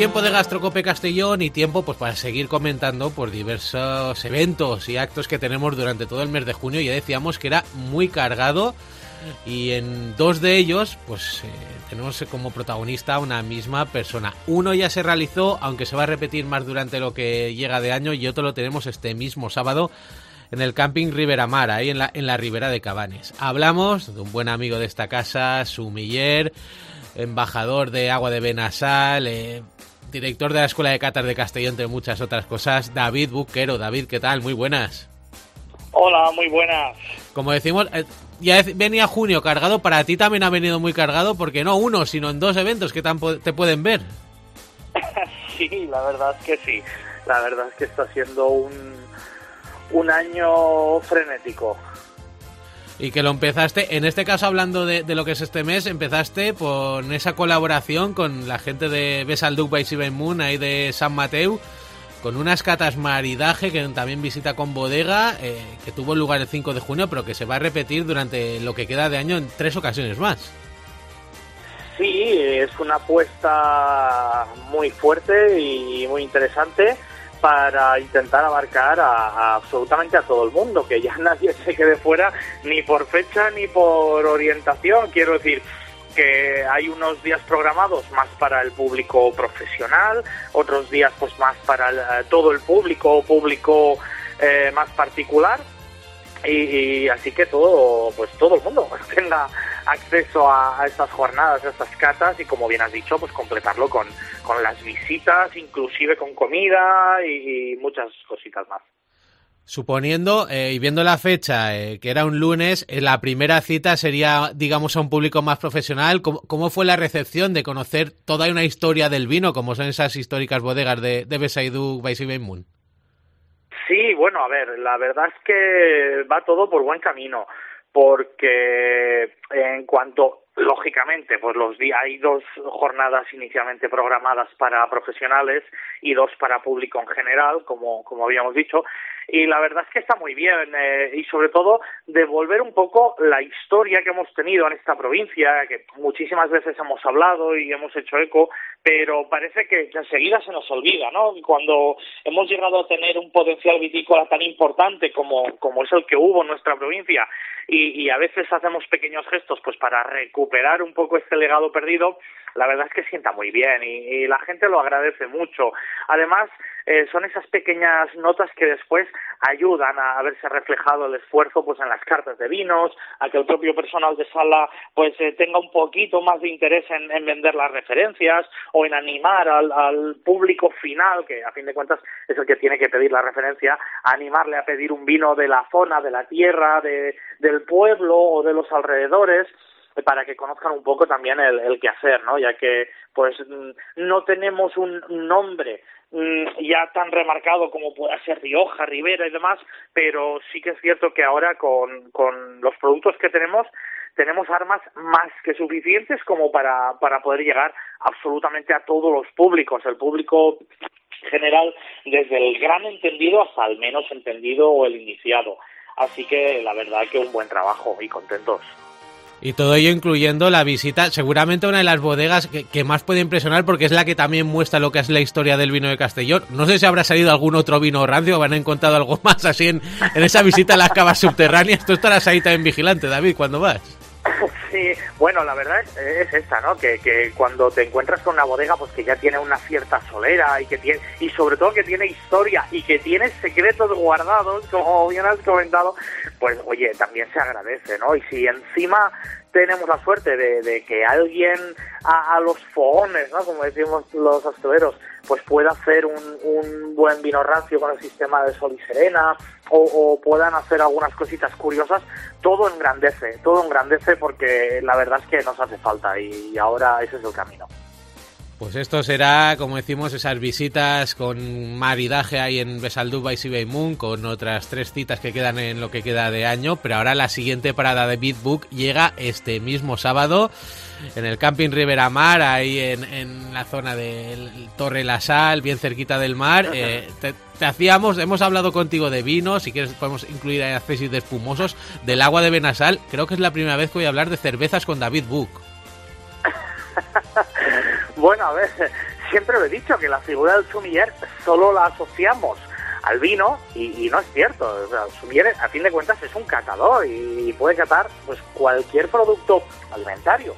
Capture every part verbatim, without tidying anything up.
tiempo de Gastrocope Castellón y tiempo pues para seguir comentando por diversos eventos y actos que tenemos durante todo el mes de junio. Ya decíamos que era muy cargado y en dos de ellos pues eh, tenemos como protagonista a una misma persona. Uno ya se realizó, aunque se va a repetir más durante lo que llega de año, y otro lo tenemos este mismo sábado en el Camping Riberamar, ahí en la, en la Ribera de Cabanes. Hablamos de un buen amigo de esta casa, sumiller, embajador de Agua de Benasal, eh, director de la Escuela de Catas de Castellón, entre muchas otras cosas, David Buquero. David, ¿qué tal? Muy buenas. Hola, muy buenas. Como decimos, eh, ya venía junio cargado, para ti también ha venido muy cargado, porque no uno, sino en dos eventos que te pueden ver. Sí, la verdad es que sí. La verdad es que está siendo un, un año frenético. Y que lo empezaste, en este caso hablando de, de lo que es este mes, empezaste con esa colaboración con la gente de Besalduc by Seven Moon, ahí de San Mateu, con unas catas maridaje que también visita con bodega, eh, que tuvo lugar el cinco de junio, pero que se va a repetir durante lo que queda de año en tres ocasiones más. Sí, es una apuesta muy fuerte y muy interesante para intentar abarcar a, a absolutamente a todo el mundo, que ya nadie se quede fuera ni por fecha ni por orientación. Quiero decir que hay unos días programados más para el público profesional, otros días pues más para el, todo el público, público eh, más particular, y, y así que todo, pues todo el mundo tenga acceso a, a estas jornadas, a estas catas, y como bien has dicho, pues completarlo con, con las visitas, inclusive con comida y, y muchas cositas más. Suponiendo, eh, y viendo la fecha, eh, que era un lunes, eh, la primera cita sería, digamos, a un público más profesional. ¿Cómo, cómo fue la recepción de conocer toda una historia del vino, como son esas históricas bodegas de, de Besalduc by Seven Moon? Sí, bueno, a ver, la verdad es que va todo por buen camino, porque en cuanto, lógicamente, pues los días, hay dos jornadas inicialmente programadas para profesionales y dos para público en general, como, como habíamos dicho, y la verdad es que está muy bien, eh, y sobre todo devolver un poco la historia que hemos tenido en esta provincia, que muchísimas veces hemos hablado y hemos hecho eco, pero parece que, que enseguida se nos olvida, ¿no? Cuando hemos llegado a tener un potencial vitícola tan importante como, como es el que hubo en nuestra provincia, y, y a veces hacemos pequeños gestos pues para recuperar un poco este legado perdido, la verdad es que sienta muy bien y, y la gente lo agradece mucho. Además, eh, son esas pequeñas notas que después ayudan a, a verse reflejado el esfuerzo pues en las cartas de vinos, a que el propio personal de sala pues eh, tenga un poquito más de interés en, en vender las referencias o en animar al, al público final, que a fin de cuentas es el que tiene que pedir la referencia, a animarle a pedir un vino de la zona, de la tierra, de, del pueblo o de los alrededores, para que conozcan un poco también el, el quehacer, ¿no? Ya que pues no tenemos un nombre ya tan remarcado como pueda ser Rioja, Ribera y demás, pero sí que es cierto que ahora con, con los productos que tenemos, tenemos armas más que suficientes como para, para poder llegar absolutamente a todos los públicos, el público general, desde el gran entendido hasta el menos entendido o el iniciado. Así que la verdad que un buen trabajo y contentos. Y todo ello incluyendo la visita, seguramente una de las bodegas que, que más puede impresionar, porque es la que también muestra lo que es la historia del vino de Castellón. No sé si habrá salido algún otro vino rancio o habrán encontrado algo más así en, en esa visita a las cavas subterráneas. Tú estarás ahí también vigilante, David, cuando vas. Sí, bueno, la verdad es, es esta, ¿no? Que, que cuando te encuentras con una bodega, pues que ya tiene una cierta solera y que tiene, y sobre todo que tiene historia y que tiene secretos guardados, como bien has comentado, pues oye, también se agradece, ¿no? Y si encima tenemos la suerte de, de que alguien a, a los fogones, ¿no? Como decimos los hosteleros, pues pueda hacer un, un buen vino rancio con el sistema de Sol y Serena, o, o puedan hacer algunas cositas curiosas, todo engrandece, todo engrandece porque la verdad es que nos hace falta y ahora ese es el camino. Pues esto será, como decimos, esas visitas con maridaje ahí en Besalduc by Seven Moon, con otras tres citas que quedan en lo que queda de año, pero ahora la siguiente parada de Beatbook llega este mismo sábado en el Camping Riberamar, ahí en, en la zona del Torre La Sal, bien cerquita del mar. Eh, te, te hacíamos, hemos hablado contigo de vinos, si quieres podemos incluir ahí accesos de espumosos, del Agua de Benasal. Creo que es la primera vez que voy a hablar de cervezas con David Buck. Bueno, a ver, siempre lo he dicho, que la figura del sommelier solo la asociamos al vino y, y no es cierto. O sea, el sommelier, a fin de cuentas, es un catador y, y puede catar pues cualquier producto alimentario.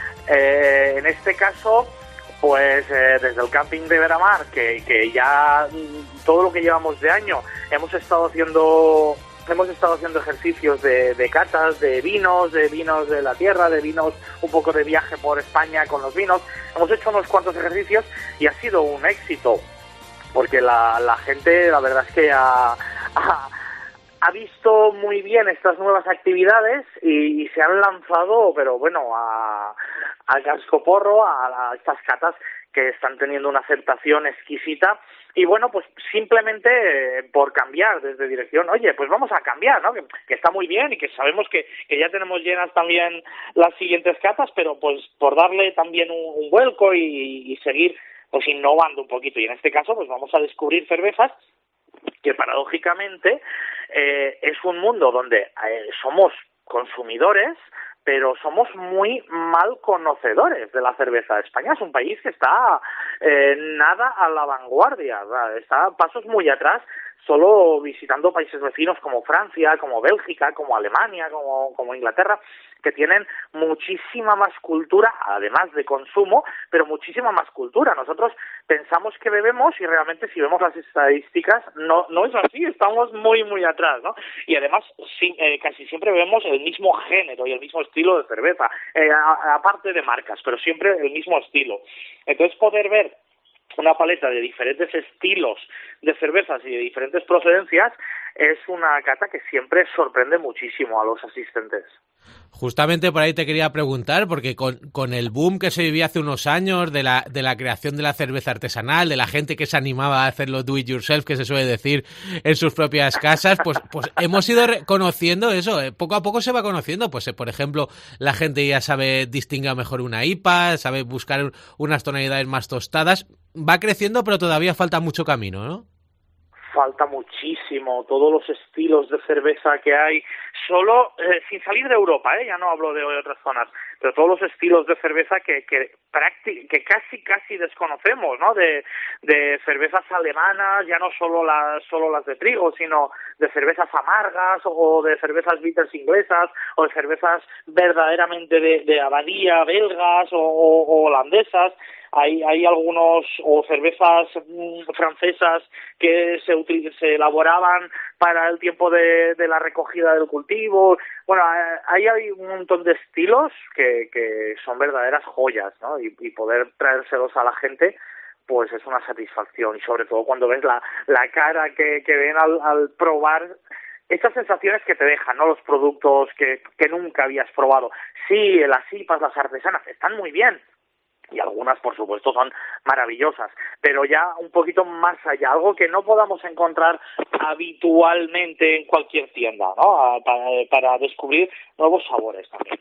Eh, en este caso, pues eh, desde el Camping Ribera Mar, que, que ya todo lo que llevamos de año hemos estado haciendo hemos estado haciendo ejercicios de, de catas, de vinos, de vinos de la tierra, de vinos, un poco de viaje por España con los vinos. Hemos hecho unos cuantos ejercicios y ha sido un éxito, porque la, la gente, la verdad es que ha, ha, ha visto muy bien estas nuevas actividades y, y se han lanzado, pero bueno, a, a cascoporro, a, a estas catas que están teniendo una aceptación exquisita. Y bueno, pues simplemente eh, por cambiar desde dirección, oye, pues vamos a cambiar, ¿no? Que, que está muy bien y que sabemos que, que ya tenemos llenas también las siguientes catas, pero pues por darle también un, un vuelco y, y seguir pues innovando un poquito. Y en este caso, pues vamos a descubrir cervezas que paradójicamente eh, es un mundo donde eh, somos consumidores, pero somos muy mal conocedores de la cerveza. España es un país que está eh, nada a la vanguardia, ¿verdad? Está a pasos muy atrás, solo visitando países vecinos como Francia, como Bélgica, como Alemania, como, como Inglaterra, que tienen muchísima más cultura, además de consumo, pero muchísima más cultura. Nosotros pensamos que bebemos y realmente si vemos las estadísticas no no es así, estamos muy muy atrás, ¿no? Y además sí, eh, casi siempre bebemos el mismo género y el mismo estilo de cerveza, eh, a, aparte de marcas, pero siempre el mismo estilo. Entonces poder ver una paleta de diferentes estilos de cervezas y de diferentes procedencias es una cata que siempre sorprende muchísimo a los asistentes. Justamente por ahí te quería preguntar, porque con, con el boom que se vivía hace unos años de la, de la creación de la cerveza artesanal, de la gente que se animaba a hacerlo do it yourself, que se suele decir en sus propias casas, pues, pues hemos ido conociendo eso, eh, poco a poco se va conociendo, pues eh, por ejemplo, la gente ya sabe distinguir mejor una I P A, sabe buscar unas tonalidades más tostadas, va creciendo, pero todavía falta mucho camino, ¿no? Falta muchísimo, todos los estilos de cerveza que hay, solo, eh, sin salir de Europa, eh, ya no hablo de otras zonas, pero todos los estilos de cerveza que que, prácti- que casi casi desconocemos, ¿no? De, de cervezas alemanas, ya no solo las solo las de trigo, sino de cervezas amargas o de cervezas bitters inglesas o de cervezas verdaderamente de, de abadía, belgas o, o, o holandesas. Hay, hay algunos, o cervezas mmm, francesas que se, util- se elaboraban para el tiempo de, de la recogida del cultivo. Bueno, ahí hay un montón de estilos que, que son verdaderas joyas, ¿no? Y, y poder traérselos a la gente, pues es una satisfacción. Y sobre todo cuando ves la, la cara que, que ven al, al probar estas sensaciones que te dejan, ¿no? Los productos que, que nunca habías probado. Sí, las I P As, las artesanas, están muy bien. Y algunas, por supuesto, son maravillosas, pero ya un poquito más allá, algo que no podamos encontrar habitualmente en cualquier tienda, ¿no? Para, para descubrir nuevos sabores también.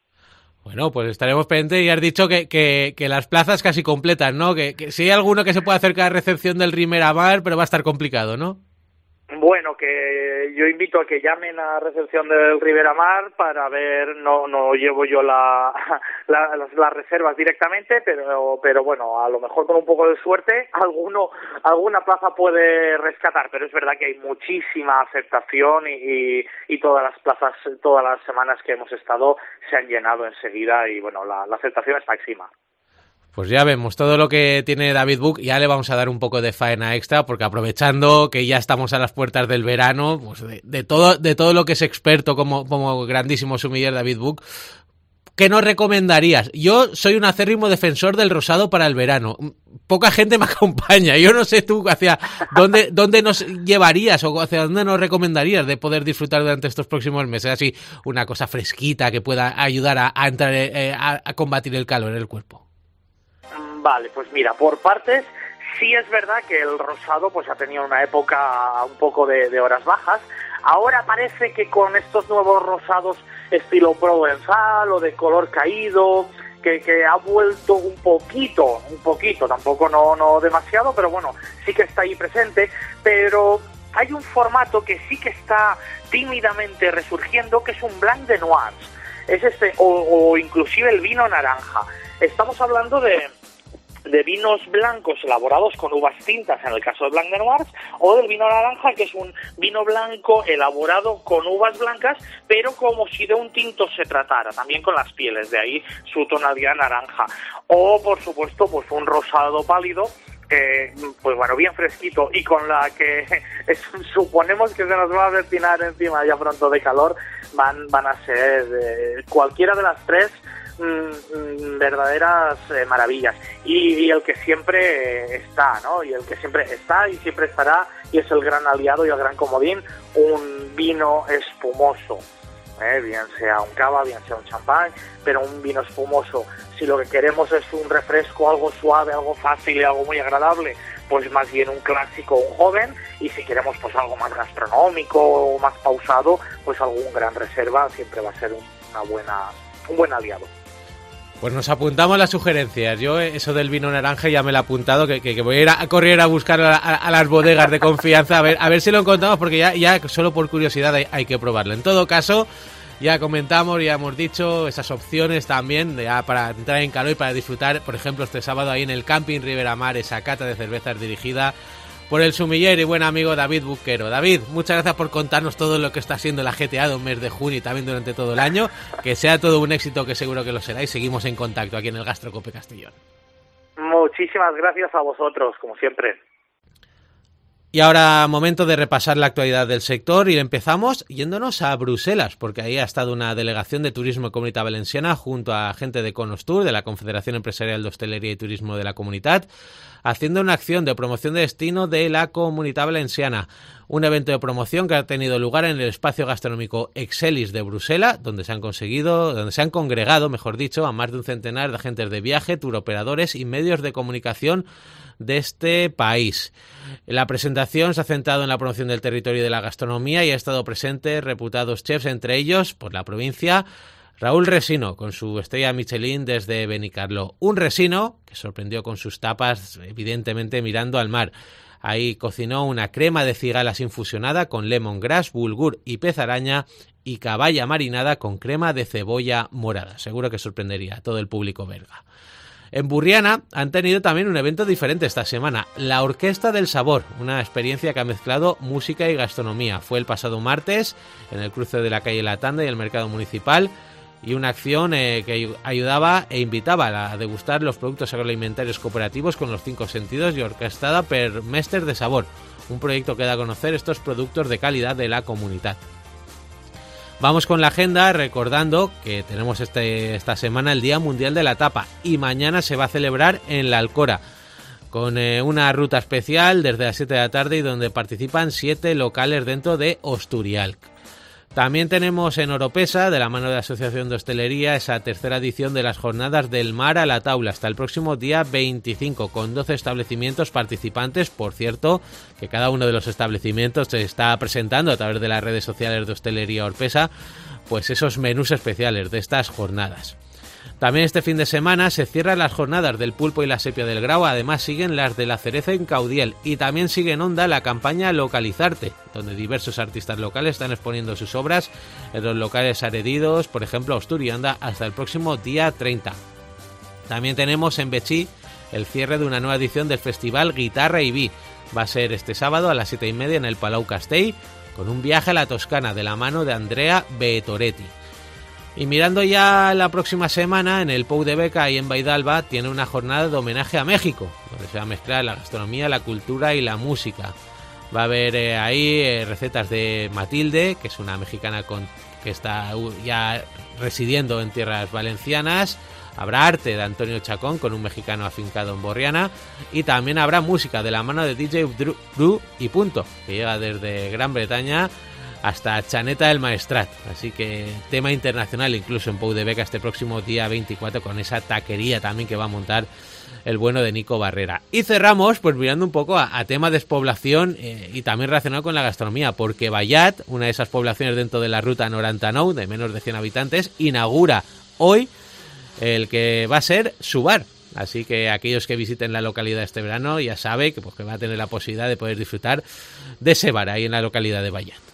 Bueno, pues estaremos pendientes y has dicho que, que, que las plazas casi completas, ¿no? Que, que si hay alguno que se pueda acercar a recepción del Ribera Mar, pero va a estar complicado, ¿no? Bueno, que yo invito a que llamen a recepción del Ribera Mar para ver, no no llevo yo la, la las, las reservas directamente, pero pero bueno, a lo mejor con un poco de suerte alguno alguna plaza puede rescatar, pero es verdad que hay muchísima aceptación y, y, y todas las plazas, todas las semanas que hemos estado se han llenado enseguida y bueno, la, la aceptación es máxima. Pues ya vemos todo lo que tiene David Buch, ya le vamos a dar un poco de faena extra, porque aprovechando que ya estamos a las puertas del verano, pues de, de todo de todo lo que es experto como, como grandísimo sommelier David Buch, ¿qué nos recomendarías? Yo soy un acérrimo defensor del rosado para el verano. Poca gente me acompaña. Yo no sé tú hacia dónde dónde nos llevarías o hacia dónde nos recomendarías de poder disfrutar durante estos próximos meses. Así, una cosa fresquita que pueda ayudar a, a entrar eh, a, a combatir el calor en el cuerpo. Vale, pues mira, por partes, sí es verdad que el rosado pues ha tenido una época un poco de, de horas bajas. Ahora parece que con estos nuevos rosados estilo provenzal o de color caído, que, que ha vuelto un poquito, un poquito, tampoco no, no demasiado, pero bueno, sí que está ahí presente, pero hay un formato que sí que está tímidamente resurgiendo, que es un blanc de noirs, es este, o, o inclusive el vino naranja. Estamos hablando de de vinos blancos elaborados con uvas tintas, en el caso de Blanc de Noirs, o del vino naranja, que es un vino blanco elaborado con uvas blancas, pero como si de un tinto se tratara, también con las pieles, de ahí su tonalidad naranja. O, por supuesto, pues un rosado pálido, que, pues bueno, bien fresquito, y con la que es, suponemos que se nos va a destinar encima ya pronto de calor, van, van a ser eh, cualquiera de las tres mmm, verdaderas eh, maravillas. Y, y el que siempre eh, está, ¿no? Y el que siempre está y siempre estará, y es el gran aliado y el gran comodín, un vino espumoso. Eh, bien sea un cava, bien sea un champán, pero un vino espumoso. Si lo que queremos es un refresco, algo suave, algo fácil y algo muy agradable, pues más bien un clásico, un joven. Y si queremos pues algo más gastronómico o más pausado, pues algún gran reserva siempre va a ser un, una buena, un buen aliado. Pues nos apuntamos las sugerencias. Yo eso del vino naranja ya me lo he apuntado, que, que, que voy a ir a, a correr a buscar a, a, a las bodegas de confianza, a ver, a ver si lo encontramos, porque ya, ya solo por curiosidad hay, hay que probarlo. En todo caso, ya comentamos, ya hemos dicho esas opciones también ya para entrar en calor y para disfrutar, por ejemplo, este sábado ahí en el Camping Ribera Mar, esa cata de cervezas dirigida por el sumiller y buen amigo David Buquero. David, muchas gracias por contarnos todo lo que está haciendo la G T A de un mes de junio y también durante todo el año. Que sea todo un éxito, que seguro que lo será, y seguimos en contacto aquí en el Gastrocope Castellón. Muchísimas gracias a vosotros, como siempre. Y ahora momento de repasar la actualidad del sector, y empezamos yéndonos a Bruselas, porque ahí ha estado una delegación de Turismo Comunitat Valenciana junto a gente de Conostur, de la Confederación Empresarial de Hostelería y Turismo de la Comunitat, haciendo una acción de promoción de destino de la Comunitat Valenciana. Un evento de promoción que ha tenido lugar en el espacio gastronómico Excelis de Bruselas, donde se han conseguido, donde se han congregado, mejor dicho, a más de un centenar de agentes de viaje, turoperadores y medios de comunicación de este país. La presentación se ha centrado en la promoción del territorio y de la gastronomía, y ha estado presente reputados chefs, entre ellos, por la provincia, Raúl Resino, con su estrella Michelin desde Benicarló. Un Resino que sorprendió con sus tapas, evidentemente mirando al mar. Ahí cocinó una crema de cigalas infusionada con lemongrass, bulgur y pez araña, y caballa marinada con crema de cebolla morada. Seguro que sorprendería a todo el público belga. En Burriana han tenido también un evento diferente esta semana, la Orquesta del Sabor, una experiencia que ha mezclado música y gastronomía. Fue el pasado martes en el cruce de la calle La Tanda y el mercado municipal, y una acción eh, que ayudaba e invitaba a degustar los productos agroalimentarios cooperativos con los cinco sentidos, y orquestada per Mestres de Sabor, un proyecto que da a conocer estos productos de calidad de la comunidad. Vamos con la agenda, recordando que tenemos este, esta semana el Día Mundial de la Tapa, y mañana se va a celebrar en La Alcora, con eh, una ruta especial desde las siete de la tarde, y donde participan siete locales dentro de Osturialc. También tenemos en Oropesa, de la mano de la Asociación de Hostelería, esa tercera edición de las Jornadas del Mar a la Taula, hasta el próximo día veinticinco, con doce establecimientos participantes. Por cierto, que cada uno de los establecimientos se está presentando a través de las redes sociales de Hostelería Oropesa, pues esos menús especiales de estas jornadas. También este fin de semana se cierran las jornadas del pulpo y la sepia del Grau. Además siguen las de la cereza en Caudiel, y también sigue en onda la campaña Localizarte, donde diversos artistas locales están exponiendo sus obras en los locales adheridos, por ejemplo Osturianda, hasta el próximo día treinta. También tenemos en Betxí el cierre de una nueva edición del festival Guitarra y Vi. Va a ser este sábado a las siete y media en el Palau Castell, con un viaje a la Toscana de la mano de Andrea Betoretti. Y mirando ya la próxima semana, en el Pou de Beca y en Baidalba tiene una jornada de homenaje a México, donde se va a mezclar la gastronomía, la cultura y la música. Va a haber eh, ahí eh, recetas de Matilde, que es una mexicana con, que está ya residiendo en tierras valencianas. Habrá arte de Antonio Chacón, con un mexicano afincado en Borriana. Y también habrá música de la mano de D J Drew y Punto, que llega desde Gran Bretaña hasta Chaneta del Maestrat. Así que tema internacional incluso en Pou de Beca este próximo día veinticuatro, con esa taquería también que va a montar el bueno de Nico Barrera. Y cerramos pues mirando un poco a, a tema de despoblación eh, y también relacionado con la gastronomía, porque Vallat, una de esas poblaciones dentro de la ruta noranta nou de menos de cien habitantes, inaugura hoy el que va a ser su bar. Así que aquellos que visiten la localidad este verano ya saben que, pues, que va a tener la posibilidad de poder disfrutar de ese bar ahí en la localidad de Vallat.